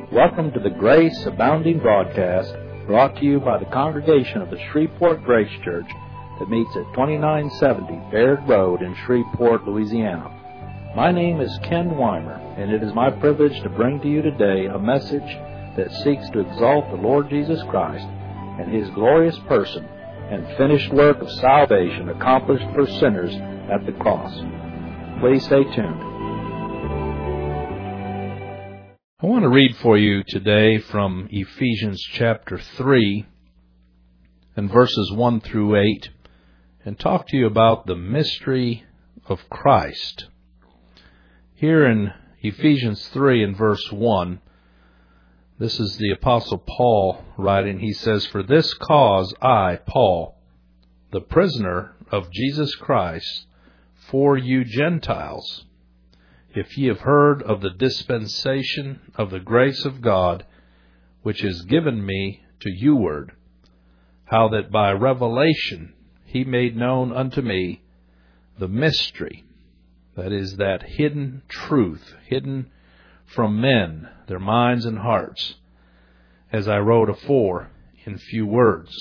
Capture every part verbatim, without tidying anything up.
Welcome to the Grace Abounding broadcast, brought to you by the congregation of the Shreveport Grace Church that meets at twenty-nine seventy Baird Road in Shreveport, Louisiana. My name is Ken Weimer, and it is my privilege to bring to you today a message that seeks to exalt the Lord Jesus Christ and His glorious person and finished work of salvation accomplished for sinners at the cross. Please stay tuned. I want to read for you today from Ephesians chapter three and verses one through eight and talk to you about the mystery of Christ. Here in Ephesians three and verse one, this is the Apostle Paul writing. He says, "For this cause I, Paul, the prisoner of Jesus Christ, for you Gentiles, if ye have heard of the dispensation of the grace of God, which is given me to youward, how that by revelation he made known unto me the mystery," that is, that hidden truth, hidden from men, their minds and hearts, as I wrote afore in few words,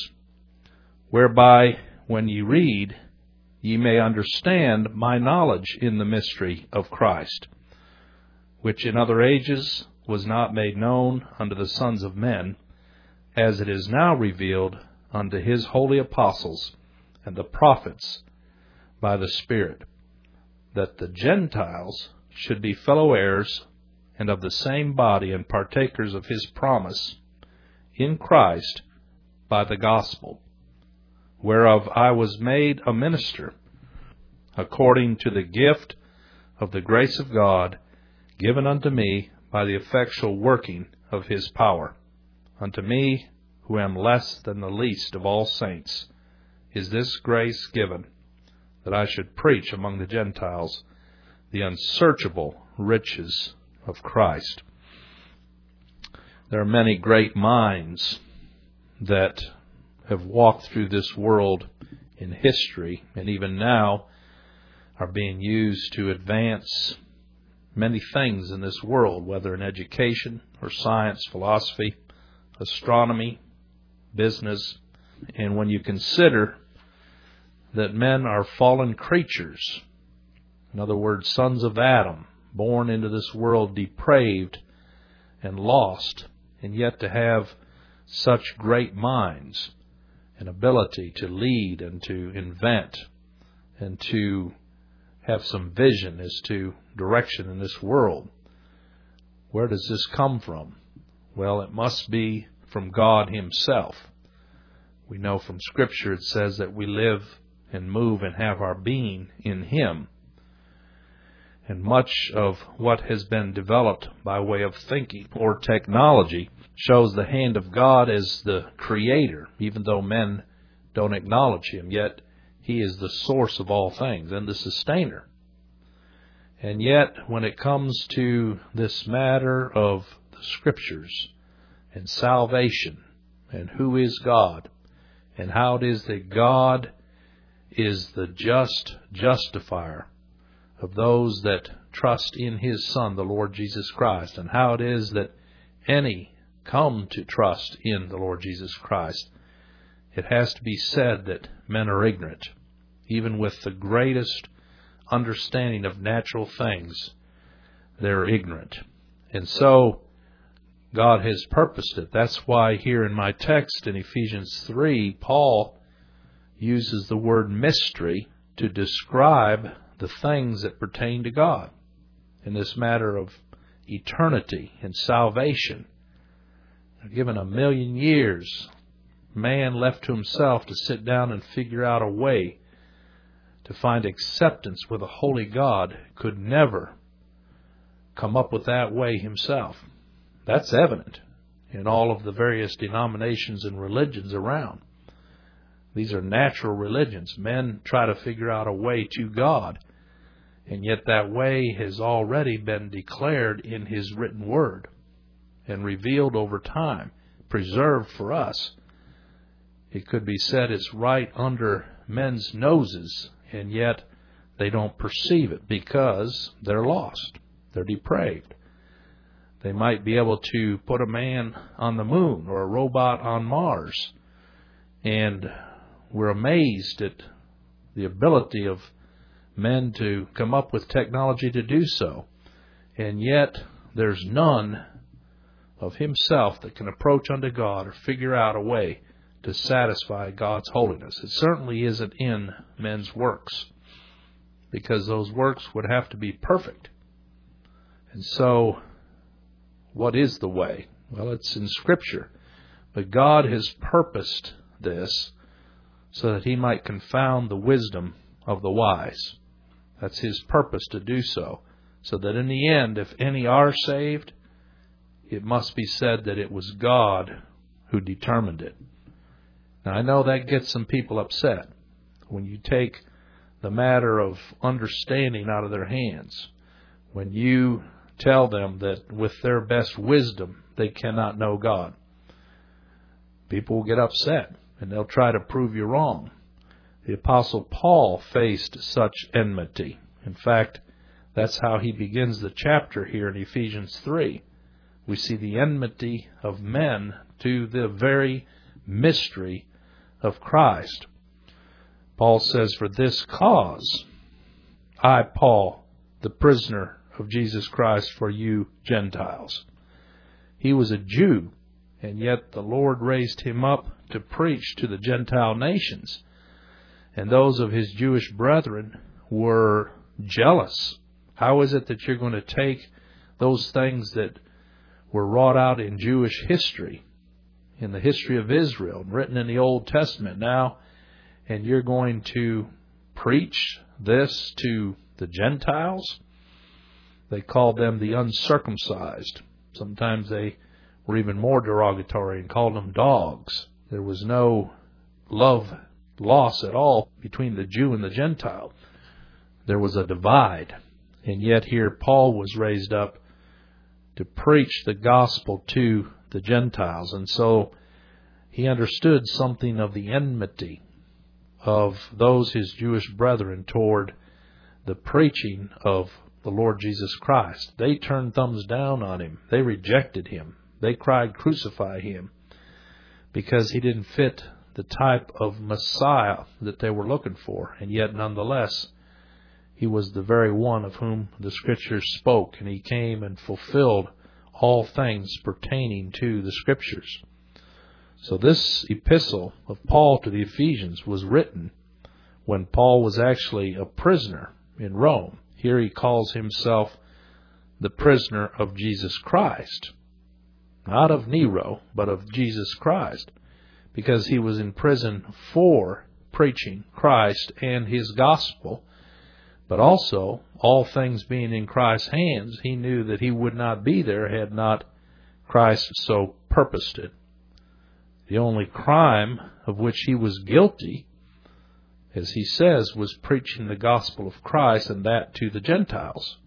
whereby when ye read, ye may understand my knowledge in the mystery of Christ, which in other ages was not made known unto the sons of men, as it is now revealed unto his holy apostles and the prophets by the Spirit, that the Gentiles should be fellow heirs and of the same body and partakers of his promise in Christ by the gospel, whereof I was made a minister, according to the gift of the grace of God, given unto me by the effectual working of his power. Unto me, who am less than the least of all saints, is this grace given, that I should preach among the Gentiles the unsearchable riches of Christ. There are many great minds that have walked through this world in history, and even now are being used to advance many things in this world, whether in education or science, philosophy, astronomy, business. And when you consider that men are fallen creatures, in other words, sons of Adam, born into this world depraved and lost, and yet to have such great minds, an ability to lead and to invent and to have some vision as to direction in this world. Where does this come from? Well, it must be from God Himself. We know from Scripture it says that we live and move and have our being in Him. And much of what has been developed by way of thinking or technology shows the hand of God as the creator, even though men don't acknowledge Him, yet He is the source of all things and the sustainer. And yet, when it comes to this matter of the Scriptures and salvation and who is God and how it is that God is the just justifier of those that trust in His Son, the Lord Jesus Christ, and how it is that any come to trust in the Lord Jesus Christ, it has to be said that men are ignorant. Even with the greatest understanding of natural things, they're ignorant. And so God has purposed it. That's why here in my text in Ephesians three, Paul uses the word mystery to describe the things that pertain to God in this matter of eternity and salvation. Given a million years, man left to himself to sit down and figure out a way to find acceptance with a holy God, could never come up with that way himself. That's evident in all of the various denominations and religions around. These are natural religions. Men try to figure out a way to God, and yet that way has already been declared in His written word and revealed over time, preserved for us. It could be said it's right under men's noses, and yet they don't perceive it because they're lost. They're depraved. They might be able to put a man on the moon or a robot on Mars. And we're amazed at the ability of men to come up with technology to do so. And yet, there's none of himself that can approach unto God or figure out a way to satisfy God's holiness. It certainly isn't in men's works, because those works would have to be perfect. And so, what is the way? Well, it's in Scripture. But God has purposed this so that He might confound the wisdom of the wise. That's His purpose to do so. So that in the end, if any are saved, it must be said that it was God who determined it. Now, I know that gets some people upset when you take the matter of understanding out of their hands. When you tell them that with their best wisdom, they cannot know God. People will get upset, and they'll try to prove you wrong. The Apostle Paul faced such enmity. In fact, that's how he begins the chapter here in Ephesians three. We see the enmity of men to the very mystery of Christ. Paul says, "For this cause, I, Paul, the prisoner of Jesus Christ for you Gentiles." He was a Jew, and yet the Lord raised him up to preach to the Gentile nations. And those of his Jewish brethren were jealous. How is it that you're going to take those things that were wrought out in Jewish history, in the history of Israel, written in the Old Testament now, and you're going to preach this to the Gentiles? They called them the uncircumcised. Sometimes they were even more derogatory and called them dogs. There was no love loss at all between the Jew and the Gentile. There was a divide. And yet here Paul was raised up to preach the gospel to the Gentiles. And so he understood something of the enmity of those his Jewish brethren toward the preaching of the Lord Jesus Christ. They turned thumbs down on him. They rejected him. They cried, "Crucify him," because he didn't fit the type of Messiah that they were looking for. And yet, nonetheless, he was the very one of whom the Scriptures spoke, and he came and fulfilled all things pertaining to the Scriptures. So this epistle of Paul to the Ephesians was written when Paul was actually a prisoner in Rome. Here he calls himself the prisoner of Jesus Christ. Not of Nero, but of Jesus Christ. Because he was in prison for preaching Christ and His gospel. But also, all things being in Christ's hands, he knew that he would not be there had not Christ so purposed it. The only crime of which he was guilty, as he says, was preaching the gospel of Christ, and that to the Gentiles.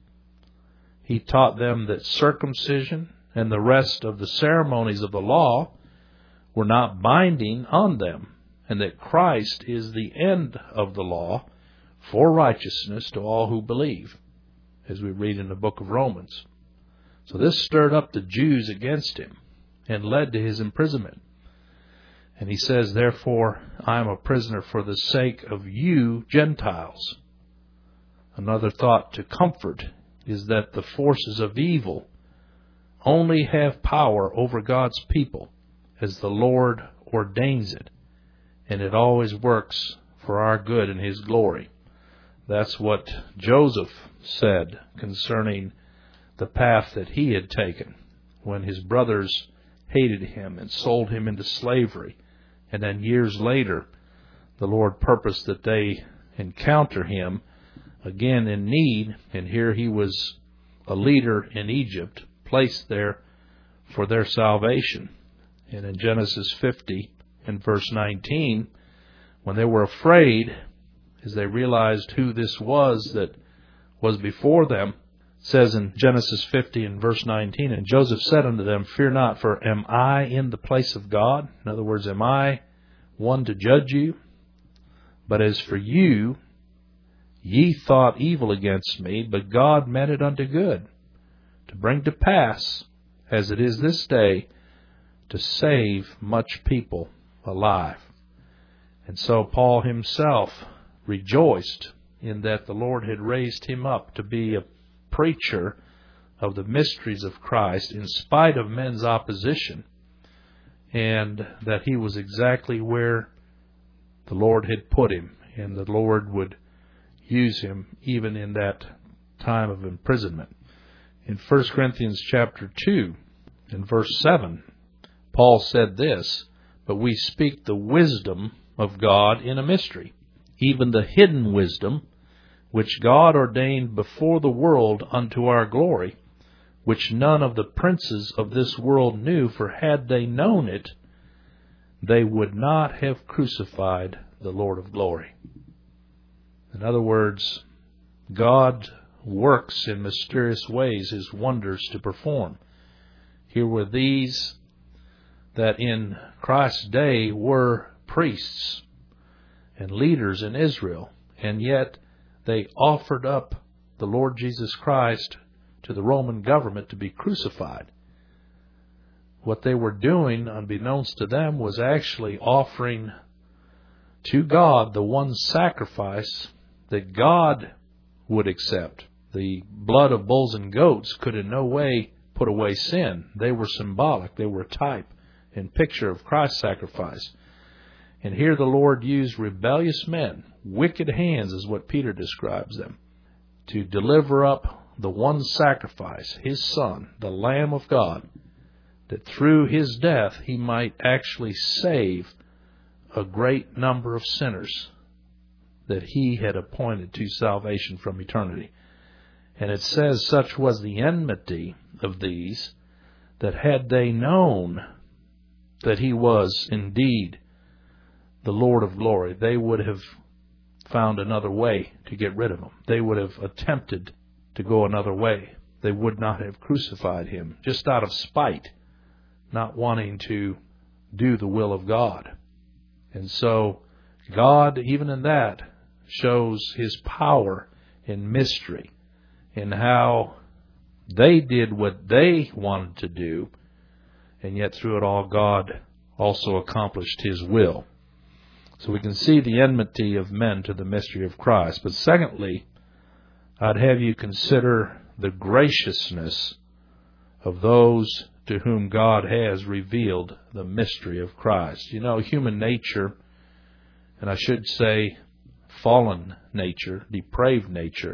He taught them that circumcision and the rest of the ceremonies of the law were not binding on them, and that Christ is the end of the law for righteousness to all who believe, as we read in the book of Romans. So this stirred up the Jews against him and led to his imprisonment. And he says, "Therefore, I am a prisoner for the sake of you Gentiles." Another thought to comfort is that the forces of evil only have power over God's people as the Lord ordains it, and it always works for our good and His glory. That's what Joseph said concerning the path that he had taken when his brothers hated him and sold him into slavery. And then years later, the Lord purposed that they encounter him again in need. And here he was a leader in Egypt, placed there for their salvation. And in Genesis fifty and verse nineteen, when they were afraid, as they realized who this was that was before them, it says in Genesis fifty and verse nineteen, "And Joseph said unto them, Fear not, for am I in the place of God?" In other words, am I one to judge you? "But as for you, ye thought evil against me, but God meant it unto good, to bring to pass as it is this day, to save much people alive. And so Paul himself rejoiced in that the Lord had raised him up to be a preacher of the mysteries of Christ in spite of men's opposition, and that he was exactly where the Lord had put him, and the Lord would use him even in that time of imprisonment. In First Corinthians chapter two, in verse seven, Paul said this, "But we speak the wisdom of God in a mystery, even the hidden wisdom, which God ordained before the world unto our glory, which none of the princes of this world knew, for had they known it, they would not have crucified the Lord of glory." In other words, God works in mysterious ways His wonders to perform. Here were these that in Christ's day were priests and leaders in Israel, and yet they offered up the Lord Jesus Christ to the Roman government to be crucified. What they were doing, unbeknownst to them, was actually offering to God the one sacrifice that God would accept. The blood of bulls and goats could in no way put away sin. They were symbolic. They were a type and picture of Christ's sacrifice. And here the Lord used rebellious men, wicked hands is what Peter describes them, to deliver up the one sacrifice, His Son, the Lamb of God, that through His death He might actually save a great number of sinners that He had appointed to salvation from eternity. And it says, such was the enmity of these, that had they known that He was indeed the Lord of glory, they would have found another way to get rid of Him. They would have attempted to go another way. They would not have crucified Him, just out of spite, not wanting to do the will of God. And so God, even in that, shows His power in mystery, in how they did what they wanted to do, and yet through it all God also accomplished His will. So we can see the enmity of men to the mystery of Christ. But secondly, I'd have you consider the graciousness of those to whom God has revealed the mystery of Christ. You know, human nature, and I should say fallen nature, depraved nature,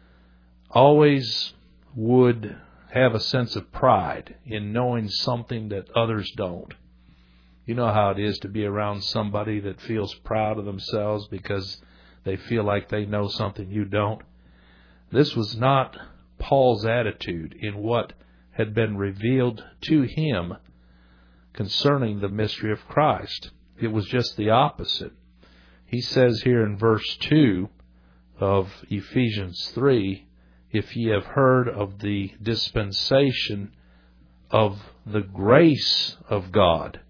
always would have a sense of pride in knowing something that others don't. You know how it is to be around somebody that feels proud of themselves because they feel like they know something you don't. This was not Paul's attitude in what had been revealed to him concerning the mystery of Christ. It was just the opposite. He says here in verse two of Ephesians three, "If ye have heard of the dispensation of the grace of God,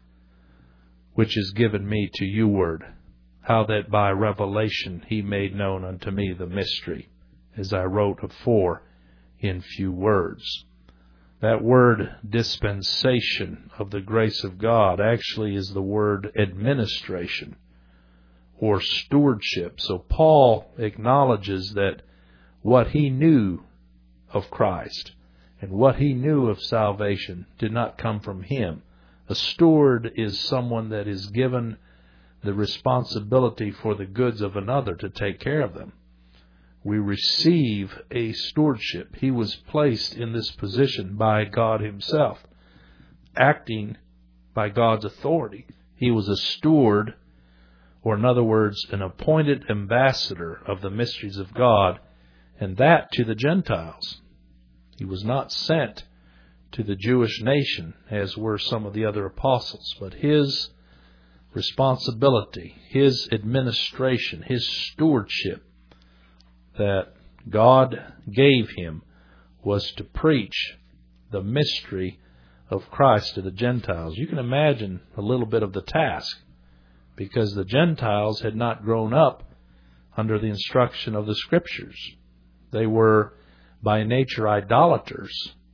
which is given me to you word, how that by revelation He made known unto me the mystery, as I wrote afore in few words." That word dispensation of the grace of God actually is the word administration or stewardship. So Paul acknowledges that what he knew of Christ and what he knew of salvation did not come from him. A steward is someone that is given the responsibility for the goods of another to take care of them. We receive a stewardship. He was placed in this position by God Himself, acting by God's authority. He was a steward, or in other words, an appointed ambassador of the mysteries of God, and that to the Gentiles. He was not sent to the Jewish nation, as were some of the other apostles, but his responsibility, his administration, his stewardship that God gave him was to preach the mystery of Christ to the Gentiles. You can imagine a little bit of the task, because the Gentiles had not grown up under the instruction of the Scriptures. They were by nature idolaters,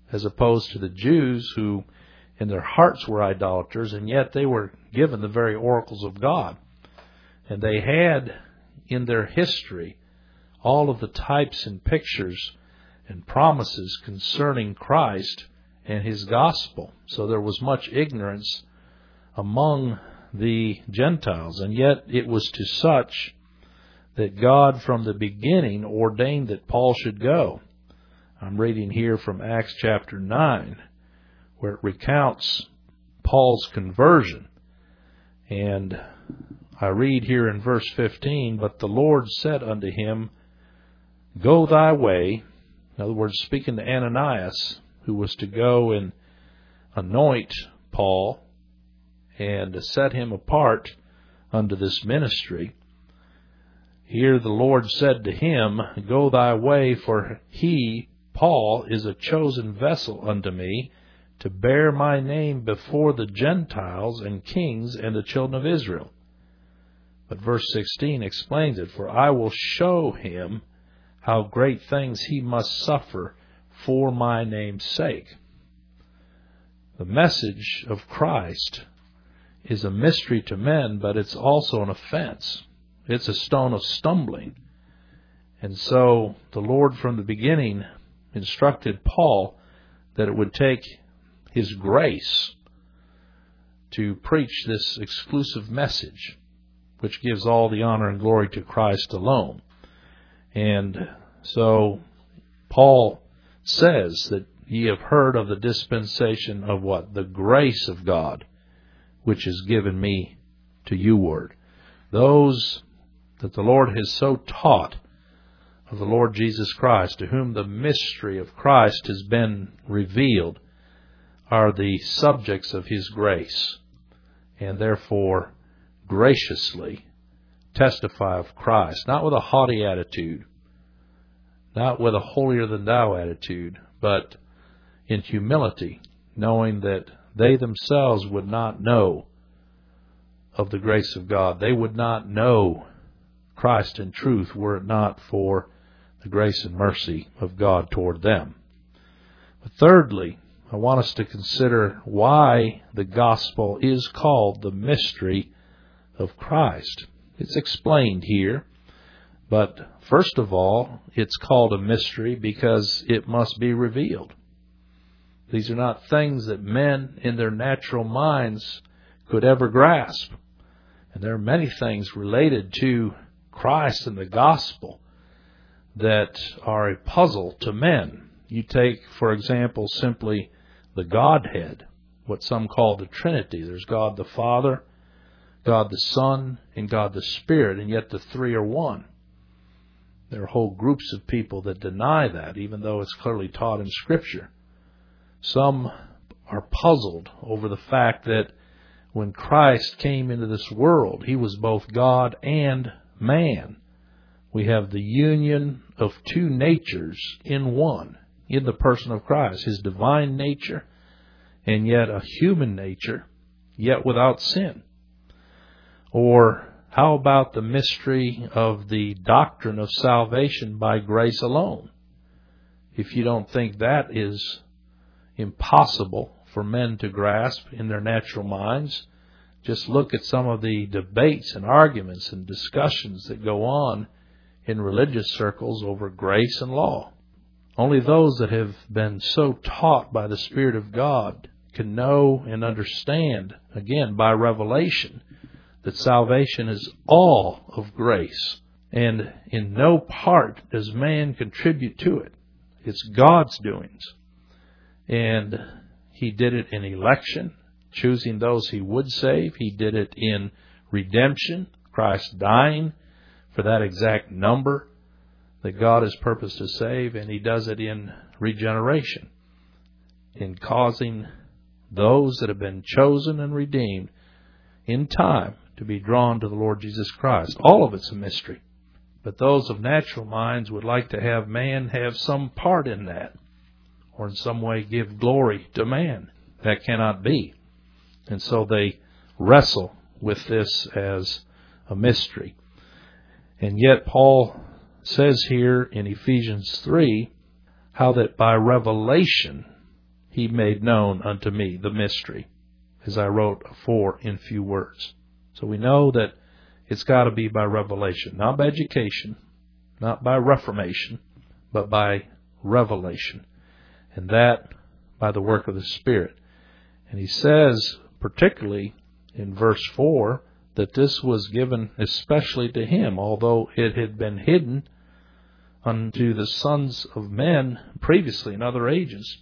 as opposed to the Jews who in their hearts were idolaters, and yet they were given the very oracles of God. And they had in their history all of the types and pictures and promises concerning Christ and His gospel. So there was much ignorance among the Gentiles, and yet it was to such that God from the beginning ordained that Paul should go. I'm reading here from Acts chapter nine, where it recounts Paul's conversion. And I read here in verse fifteen, "But the Lord said unto him, Go thy way." In other words, speaking to Ananias, who was to go and anoint Paul and set him apart unto this ministry. Here the Lord said to him, Go thy way, for he, Paul, is a chosen vessel unto me, to bear my name before the Gentiles and kings and the children of Israel. But verse sixteen explains it, "For I will show him how great things he must suffer for my name's sake." The message of Christ is a mystery to men, but it's also an offense. It's a stone of stumbling. And so the Lord from the beginning instructed Paul that it would take His grace to preach this exclusive message, which gives all the honor and glory to Christ alone. And so Paul says that ye have heard of the dispensation of what? The grace of God, which is given me to you ward. Those that the Lord has so taught of the Lord Jesus Christ, to whom the mystery of Christ has been revealed, are the subjects of His grace, and therefore graciously testify of Christ, not with a haughty attitude, not with a holier-than-thou attitude, but in humility, knowing that they themselves would not know of the grace of God. They would not know Christ in truth were it not for the grace and mercy of God toward them. But thirdly, I want us to consider why the gospel is called the mystery of Christ. It's explained here, but first of all, it's called a mystery because it must be revealed. These are not things that men in their natural minds could ever grasp. And there are many things related to Christ and the gospel that are a puzzle to men. You take, for example, simply the Godhead, what some call the Trinity. There's God the Father, God the Son, and God the Spirit, and yet the three are one. There are whole groups of people that deny that, even though it's clearly taught in Scripture. Some are puzzled over the fact that when Christ came into this world, He was both God and man. We have the union of two natures in one, in the person of Christ, His divine nature and yet a human nature, yet without sin. Or how about the mystery of the doctrine of salvation by grace alone? If you don't think that is impossible for men to grasp in their natural minds, just look at some of the debates and arguments and discussions that go on in religious circles over grace and law. Only those that have been so taught by the Spirit of God can know and understand, again, by revelation, that salvation is all of grace, and in no part does man contribute to it. It's God's doings. And He did it in election, choosing those He would save. He did it in redemption, Christ dying for that exact number that God has purposed to save, and He does it in regeneration, in causing those that have been chosen and redeemed in time to be drawn to the Lord Jesus Christ. All of it's a mystery. But those of natural minds would like to have man have some part in that, or in some way give glory to man. That cannot be. And so they wrestle with this as a mystery. And yet Paul says here in Ephesians three how that by revelation he made known unto me the mystery, as I wrote afore in few words. So we know that it's got to be by revelation, not by education, not by reformation, but by revelation, and that by the work of the Spirit. And he says, particularly in verse four, that this was given especially to him, although it had been hidden unto the sons of men previously in other ages.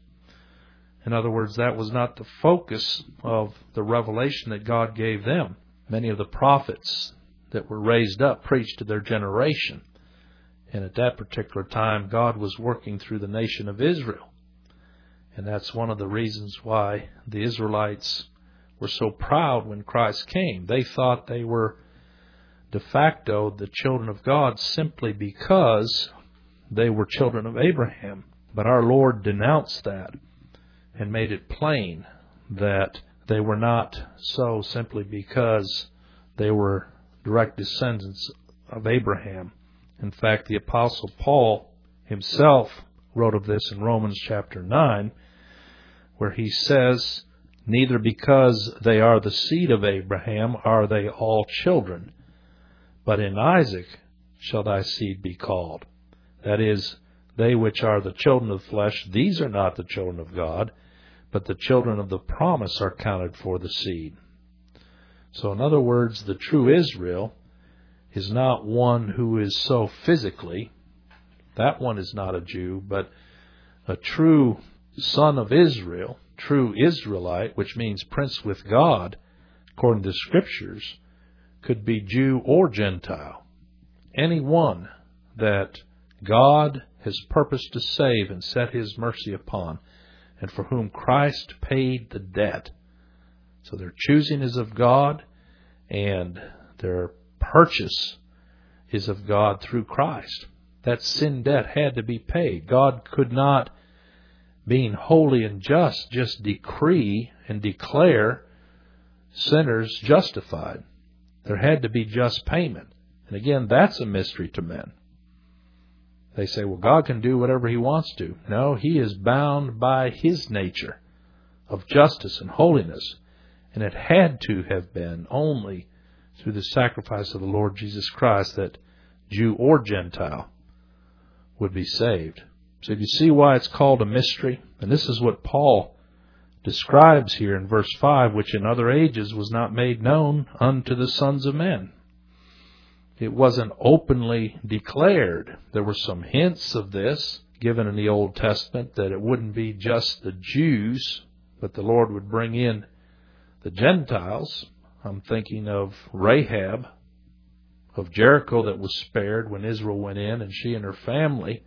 In other words, that was not the focus of the revelation that God gave them. Many of the prophets that were raised up preached to their generation. And at that particular time, God was working through the nation of Israel. And that's one of the reasons why the Israelites were so proud when Christ came. They thought they were de facto the children of God simply because they were children of Abraham. But our Lord denounced that and made it plain that they were not so simply because they were direct descendants of Abraham. In fact, the Apostle Paul himself wrote of this in Romans chapter nine, where he says, neither because they are the seed of Abraham are they all children, but in Isaac shall thy seed be called. That is, they which are the children of the flesh, these are not the children of God, but the children of the promise are counted for the seed. So in other words, the true Israel is not one who is so physically, that one is not a Jew, but a true son of Israel, true Israelite, which means prince with God, according to the Scriptures, could be Jew or Gentile. Any one that God has purposed to save and set His mercy upon, and for whom Christ paid the debt. So their choosing is of God, and their purchase is of God through Christ. That sin debt had to be paid. God could not, being holy and just, just decree and declare sinners justified. There had to be just payment. And again, that's a mystery to men. They say, well, God can do whatever He wants to. No, He is bound by His nature of justice and holiness. And it had to have been only through the sacrifice of the Lord Jesus Christ that Jew or Gentile would be saved. So you see why it's called a mystery? And this is what Paul describes here in verse five, which in other ages was not made known unto the sons of men. It wasn't openly declared. There were some hints of this given in the Old Testament, that it wouldn't be just the Jews, but the Lord would bring in the Gentiles. I'm thinking of Rahab of Jericho that was spared when Israel went in, and she and her family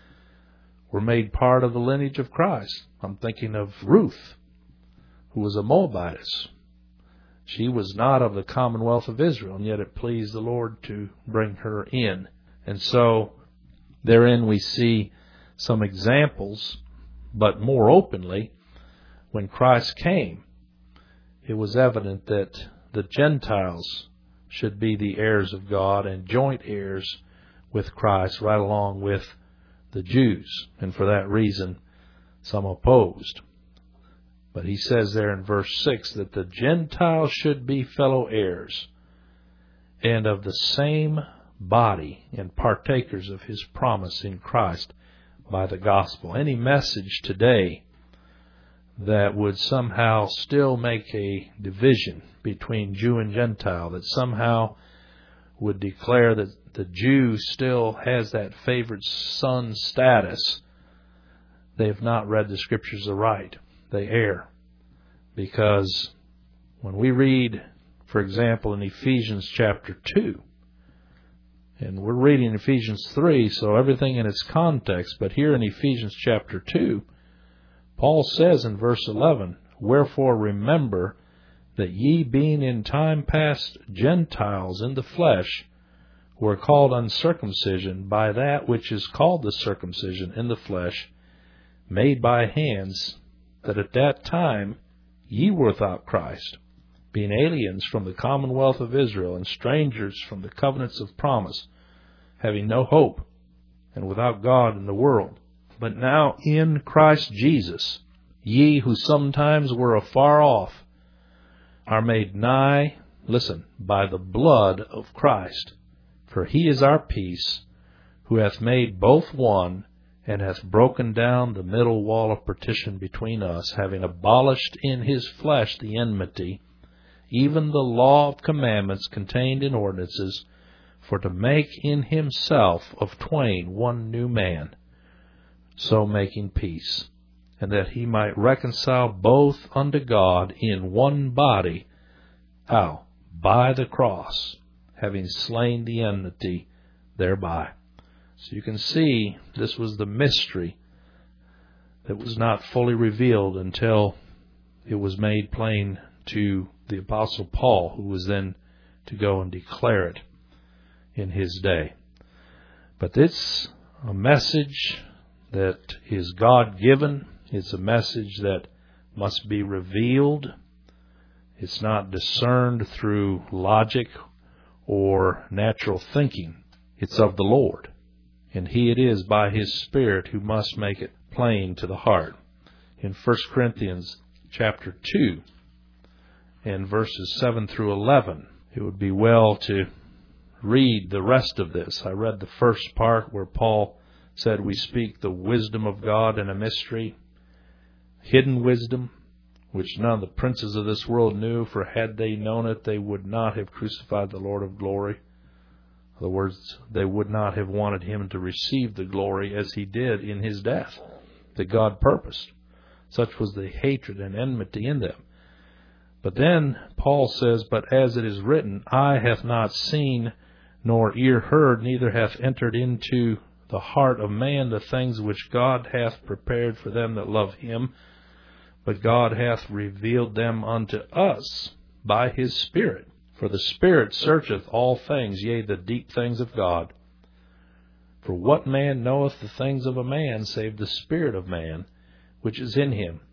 were made part of the lineage of Christ. I'm thinking of Ruth, who was a Moabitess. She was not of the commonwealth of Israel, and yet it pleased the Lord to bring her in. And so therein we see some examples, but more openly, when Christ came, it was evident that the Gentiles should be the heirs of God and joint heirs with Christ right along with the Jews. And for that reason, some opposed. But he says there in verse six that the Gentiles should be fellow heirs and of the same body and partakers of His promise in Christ by the gospel. Any message today that would somehow still make a division between Jew and Gentile, that somehow would declare that the Jew still has that favored son status, they have not read the Scriptures aright. They err. Because when we read, for example, in Ephesians chapter two, and we're reading Ephesians three, so everything in its context, but here in Ephesians chapter two, Paul says in verse eleven, wherefore remember that ye being in time past Gentiles in the flesh, were called uncircumcision by that which is called the circumcision in the flesh, made by hands, that at that time ye were without Christ, being aliens from the commonwealth of Israel, and strangers from the covenants of promise, having no hope, and without God in the world. But now in Christ Jesus, Ye who sometimes were afar off are made nigh, listen, by the blood of Christ. For he is our peace, who hath made both one, and hath broken down the middle wall of partition between us, having abolished in his flesh the enmity, even the law of commandments contained in ordinances, for to make in himself of twain one new man, so making peace, and that he might reconcile both unto God in one body. How? By the cross, having slain the enmity thereby. So you can see this was the mystery that was not fully revealed until it was made plain to the Apostle Paul, who was then to go and declare it in his day. But it's a message that is God-given. It's a message that must be revealed. It's not discerned through logic or natural thinking. It's of the Lord. And He it is by His Spirit who must make it plain to the heart. In First Corinthians chapter two and verses seven through eleven, it would be well to read the rest of this. I read the first part where Paul said we speak the wisdom of God in a mystery, hidden wisdom, which none of the princes of this world knew, for had they known it, they would not have crucified the Lord of glory. In other words, they would not have wanted Him to receive the glory as He did in His death, that God purposed. Such was the hatred and enmity in them. But then Paul says, but as it is written, eye hath not seen, nor ear heard, neither hath entered into the heart of man the things which God hath prepared for them that love Him. But God hath revealed them unto us by His Spirit. For the Spirit searcheth all things, yea, the deep things of God. For what man knoweth the things of a man, save the Spirit of man, which is in him?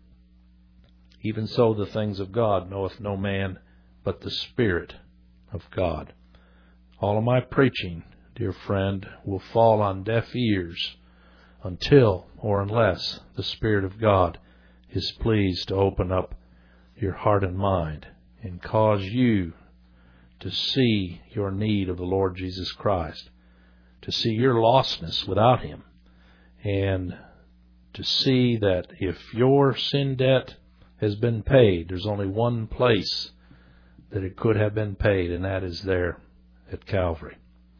Even so the things of God knoweth no man, but the Spirit of God. All of my preaching, dear friend, will fall on deaf ears until or unless the Spirit of God is pleased to open up your heart and mind and cause you to see your need of the Lord Jesus Christ, to see your lostness without Him, and to see that if your sin debt has been paid, there's only one place that it could have been paid, and that is there at Calvary.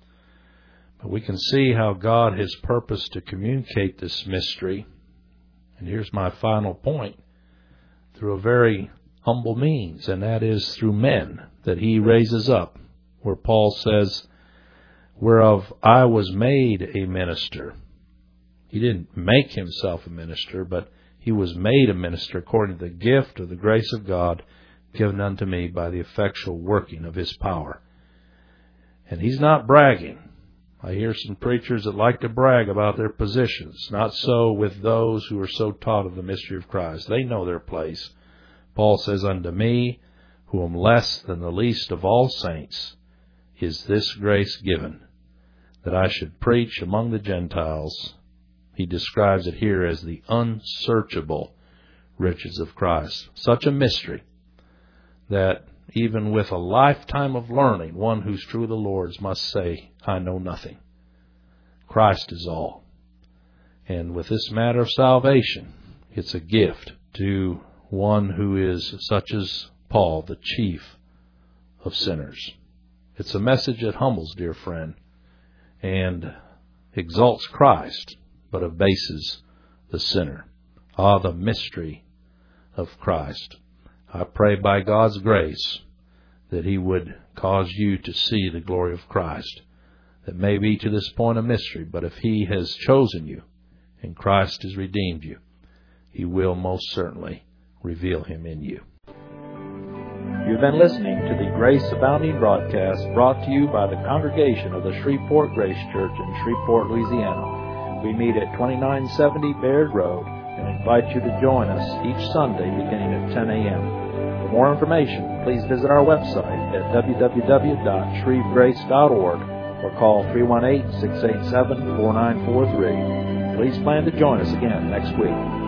But we can see how God has purposed to communicate this mystery, and here's my final point, through a very humble means, and that is through men that He raises up, where Paul says, whereof I was made a minister. He didn't make Himself a minister, but He was made a minister according to the gift of the grace of God given unto me by the effectual working of His power. And He's not bragging. I hear some preachers that like to brag about their positions. Not so with those who are so taught of the mystery of Christ. They know their place. Paul says, unto me, who am less than the least of all saints, is this grace given, that I should preach among the Gentiles. He describes it here as the unsearchable riches of Christ. Such a mystery that even with a lifetime of learning, one who's true of the Lord's must say, I know nothing. Christ is all. And with this matter of salvation, it's a gift to one who is such as Paul, the chief of sinners. It's a message that humbles, dear friend, and exalts Christ, but abases the sinner. Ah, the mystery of Christ. I pray by God's grace that He would cause you to see the glory of Christ. That may be to this point a mystery, but if He has chosen you and Christ has redeemed you, He will most certainly reveal Him in you. You've been listening to the Grace Abounding broadcast brought to you by the congregation of the Shreveport Grace Church in Shreveport, Louisiana. We meet at twenty-nine seventy Baird Road and invite you to join us each Sunday beginning at ten a.m. For more information, please visit our website at w w w dot shreve grace dot org or call three one eight, six eight seven, four nine four three. Please plan to join us again next week.